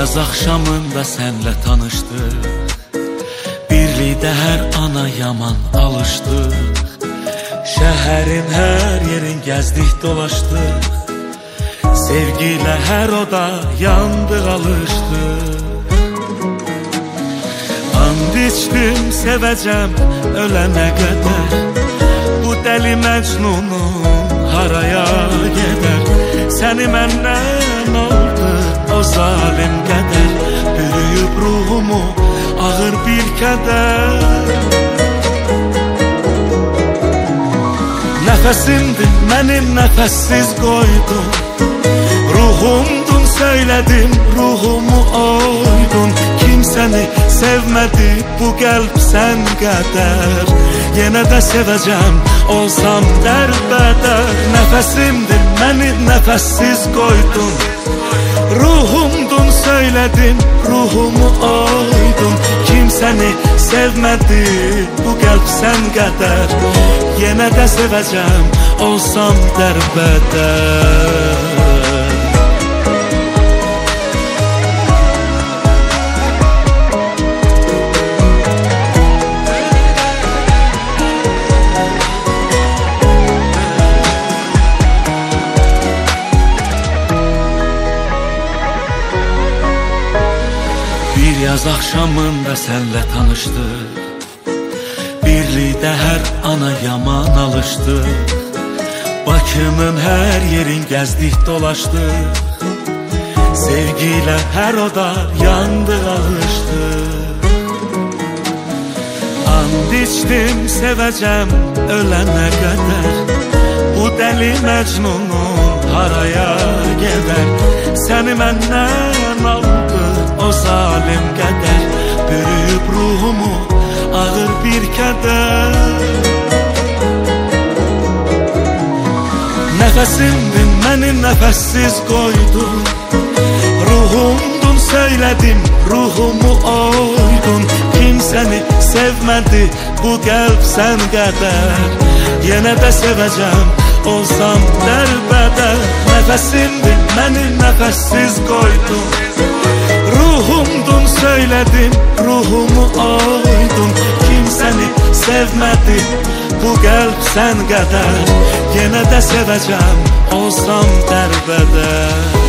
yaz axşamında sənlə tanışdıq, birlikdə hər ana yaman alışdıq. Şəhərin hər yerin gəzdik, dolaşdıq, sevgilə hər oda yandıq, alışdıq. And içdim, sevəcəm ölənə qədər, bu dəli Məcnunun haraya gedər. Səni məndən aldı o zalim qədər, bürüyüb ruhumu ağır bir kədər. Nəfəsimdir mənim, nəfəssiz qoydun, ruhumdun söylədim, ruhumu oydun. Kimsəni sevmədi bu qəlb sən qədər, yenə də sevəcəm olsam dərbədər. Nəfəsimdir mənim, nəfəssiz qoydun, ruhumdun söylədim, ruhumu oydun. Kimsəni sevmədi bu qəlb sən qədər, yenə də sevəcəm olsam dərbədər. Bir yaz axşamında sənlə tanışdıq, birlikdə hər ana yaman alışdıq. Bakının hər yerin gəzdik, dolaşdıq, sevgilə hər oda yandıq, alışdıq. And içdim, sevəcəm ölənə qədər, bu dəli Məcnunun haraya gedər. Səni məndən aldı o zalim qədər, bürüyüb ruhumu ağır bir kədər. Nəfəsimdin mənim, nəfəssiz qoydun, ruhumdun söylədim, ruhumu oydun. Kimsəni sevmədi bu qəlb sən qədər, yenə də sevəcəm olsam dərbədər. Nəfəsimdin mənim, nəfəssiz qoydun, ruhumdun söylədim, ruhumu oydun. Kimsəni sevmədi bu qəlb sən qədər, yenə də sevəcəm olsam dərbədər.